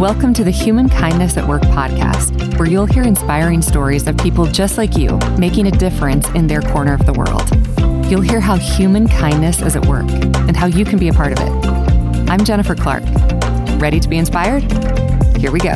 Welcome to the Human Kindness at Work podcast, where you'll hear inspiring stories of people just like you making a difference in their corner of the world. You'll hear how human kindness is at work and how you can be a part of it. I'm Jennifer Clark. Ready to be inspired? Here we go.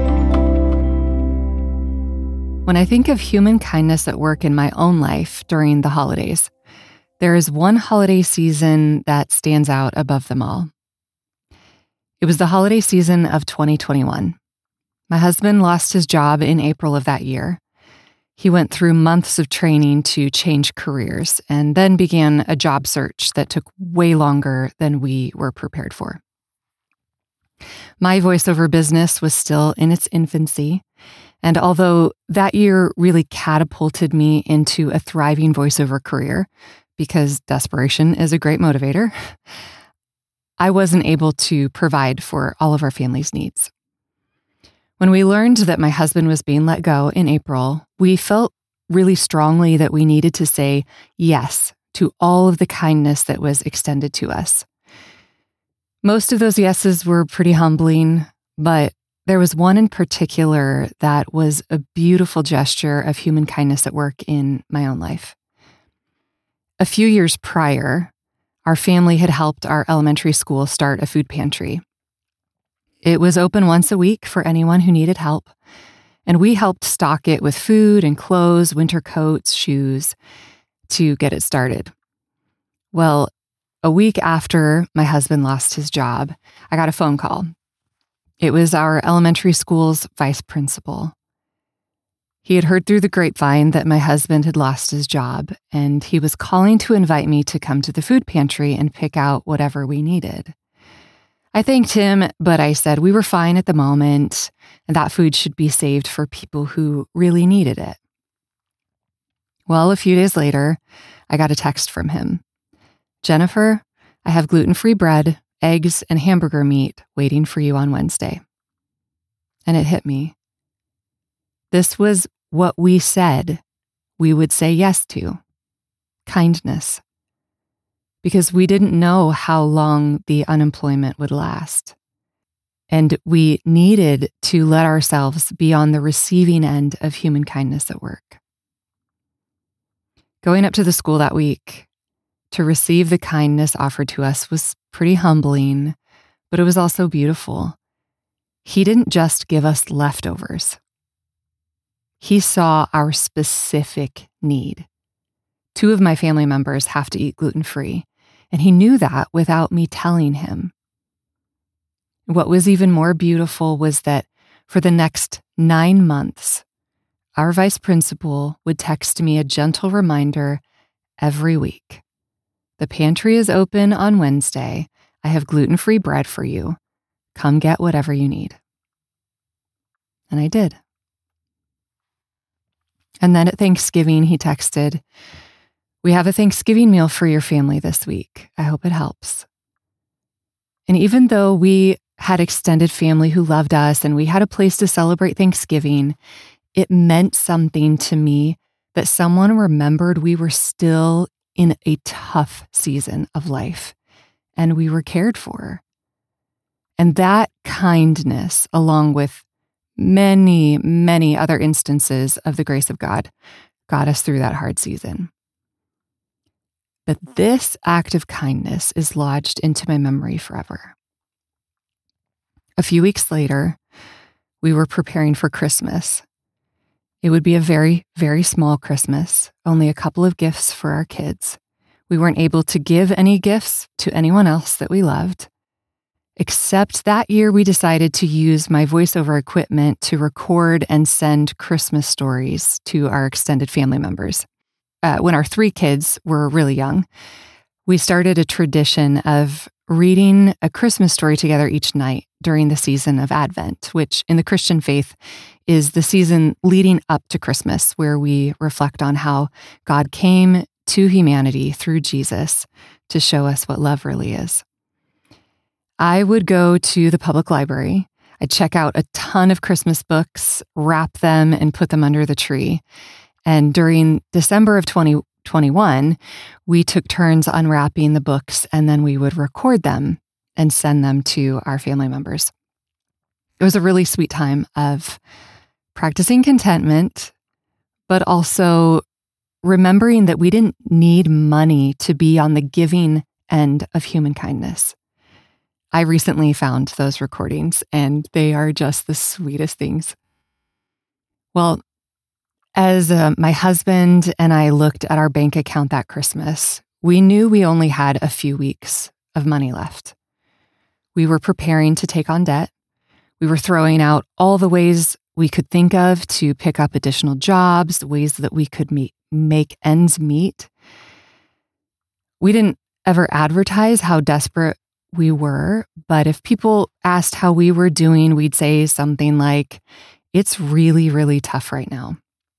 When I think of human kindness at work in my own life during the holidays, there is one holiday season that stands out above them all. It was the holiday season of 2021. My husband lost his job in April of that year. He went through months of training to change careers and then began a job search that took way longer than we were prepared for. My voiceover business was still in its infancy, and although that year really catapulted me into a thriving voiceover career, because desperation is a great motivator, I wasn't able to provide for all of our family's needs. When we learned that my husband was being let go in April, we felt really strongly that we needed to say yes to all of the kindness that was extended to us. Most of those yeses were pretty humbling, but there was one in particular that was a beautiful gesture of human kindness at work in my own life. A few years prior, our family had helped our elementary school start a food pantry. It was open once a week for anyone who needed help, and we helped stock it with food and clothes, winter coats, shoes, to get it started. Well, a week after my husband lost his job, I got a phone call. It was our elementary school's vice principal. He had heard through the grapevine that my husband had lost his job, and he was calling to invite me to come to the food pantry and pick out whatever we needed. I thanked him, but I said we were fine at the moment, and that food should be saved for people who really needed it. Well, a few days later, I got a text from him. Jennifer, I have gluten-free bread, eggs, and hamburger meat waiting for you on Wednesday. And it hit me. This was what we said we would say yes to: kindness. Because we didn't know how long the unemployment would last. And we needed to let ourselves be on the receiving end of human kindness at work. Going up to the school that week to receive the kindness offered to us was pretty humbling, but it was also beautiful. He didn't just give us leftovers. He saw our specific need. 2 of my family members have to eat gluten-free, and he knew that without me telling him. What was even more beautiful was that for the next 9 months, our vice principal would text me a gentle reminder every week. The pantry is open on Wednesday. I have gluten-free bread for you. Come get whatever you need. And I did. And then at Thanksgiving, he texted, "We have a Thanksgiving meal for your family this week. I hope it helps." And even though we had extended family who loved us and we had a place to celebrate Thanksgiving, it meant something to me that someone remembered we were still in a tough season of life and we were cared for. And that kindness, along with many, many other instances of the grace of God, got us through that hard season. But this act of kindness is lodged into my memory forever. A few weeks later, we were preparing for Christmas. It would be a very, very small Christmas, only a couple of gifts for our kids. We weren't able to give any gifts to anyone else that we loved. Except that year we decided to use my voiceover equipment to record and send Christmas stories to our extended family members. When our 3 kids were really young, we started a tradition of reading a Christmas story together each night during the season of Advent, which in the Christian faith is the season leading up to Christmas, where we reflect on how God came to humanity through Jesus to show us what love really is. I would go to the public library. I'd check out a ton of Christmas books, wrap them, and put them under the tree. And during December of 2021, we took turns unwrapping the books, and then we would record them and send them to our family members. It was a really sweet time of practicing contentment, but also remembering that we didn't need money to be on the giving end of human kindness. I recently found those recordings, and they are just the sweetest things. Well, as my husband and I looked at our bank account that Christmas, we knew we only had a few weeks of money left. We were preparing to take on debt. We were throwing out all the ways we could think of to pick up additional jobs, ways that we could make ends meet. We didn't ever advertise how desperate we were, but if people asked how we were doing, we'd say something like, "It's really, really tough right now."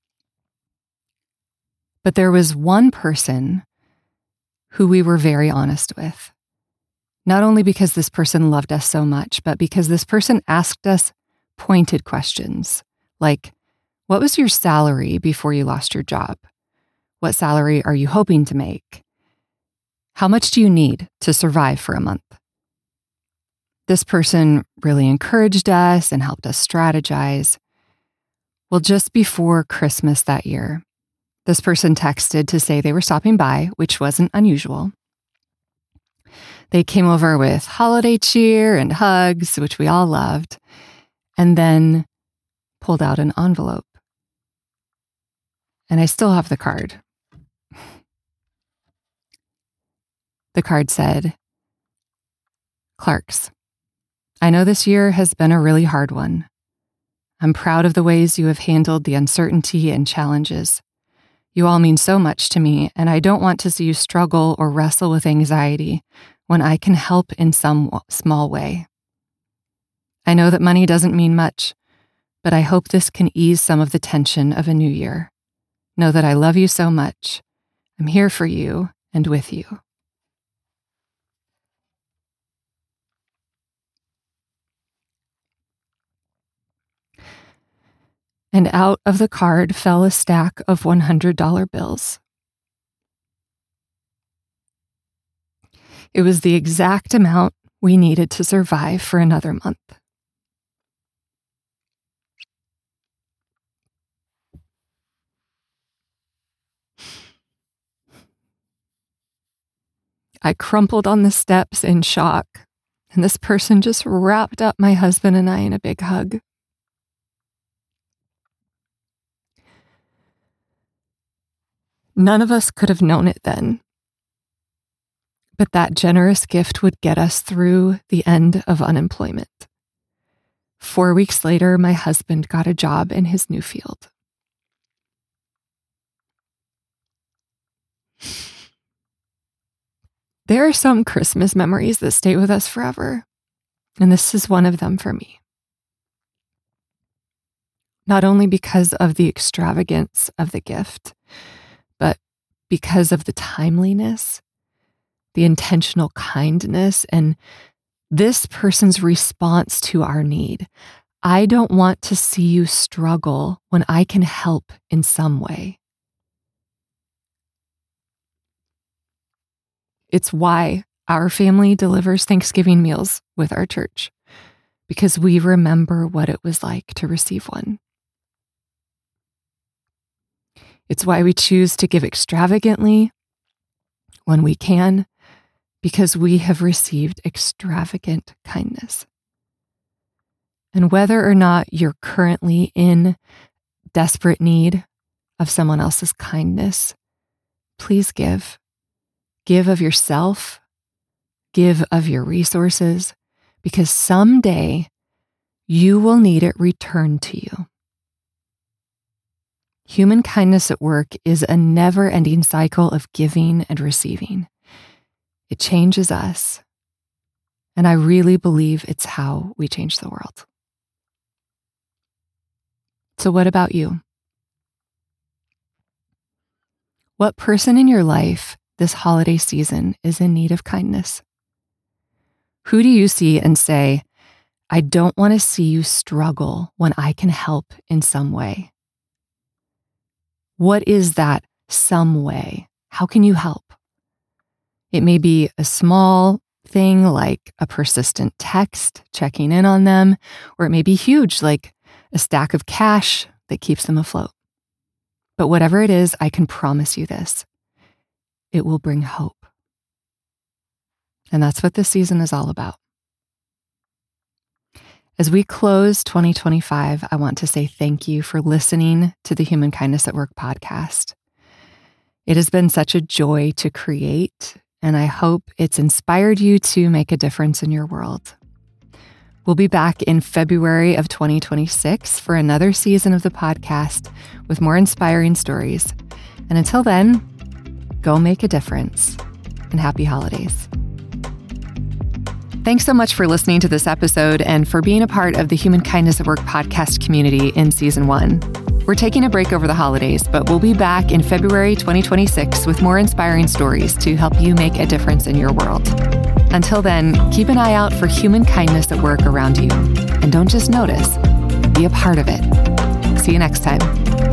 But there was one person who we were very honest with. Not only because this person loved us so much, but because this person asked us pointed questions like, what was your salary before you lost your job? What salary are you hoping to make? How much do you need to survive for a month? This person really encouraged us and helped us strategize. Well, just before Christmas that year, this person texted to say they were stopping by, which wasn't unusual. They came over with holiday cheer and hugs, which we all loved, and then pulled out an envelope. And I still have the card. The card said, "Clarks, I know this year has been a really hard one. I'm proud of the ways you have handled the uncertainty and challenges. You all mean so much to me, and I don't want to see you struggle or wrestle with anxiety when I can help in some small way. I know that money doesn't mean much, but I hope this can ease some of the tension of a new year. Know that I love you so much. I'm here for you and with you." And out of the card fell a stack of $100 bills. It was the exact amount we needed to survive for another month. I crumpled on the steps in shock, and this person just wrapped up my husband and I in a big hug. None of us could have known it then, but that generous gift would get us through the end of unemployment. 4 weeks later, my husband got a job in his new field. There are some Christmas memories that stay with us forever, and this is one of them for me. Not only because of the extravagance of the gift, but because of the timeliness, the intentional kindness, and this person's response to our need. I don't want to see you struggle when I can help in some way. It's why our family delivers Thanksgiving meals with our church, because we remember what it was like to receive one. It's why we choose to give extravagantly when we can, because we have received extravagant kindness. And whether or not you're currently in desperate need of someone else's kindness, please give. Give of yourself, give of your resources, because someday you will need it returned to you. Human kindness at work is a never-ending cycle of giving and receiving. It changes us, and I really believe it's how we change the world. So what about you? What person in your life this holiday season is in need of kindness? Who do you see and say, I don't want to see you struggle when I can help in some way? What is that some way? How can you help? It may be a small thing like a persistent text checking in on them, or it may be huge like a stack of cash that keeps them afloat. But whatever it is, I can promise you this: it will bring hope. And that's what this season is all about. As we close 2025, I want to say thank you for listening to the Human Kindness at Work podcast. It has been such a joy to create, and I hope it's inspired you to make a difference in your world. We'll be back in February of 2026 for another season of the podcast with more inspiring stories. And until then, go make a difference, and happy holidays. Thanks so much for listening to this episode and for being a part of the Human Kindness at Work podcast community in Season 1. We're taking a break over the holidays, but we'll be back in February 2026 with more inspiring stories to help you make a difference in your world. Until then, keep an eye out for human kindness at work around you. And don't just notice, be a part of it. See you next time.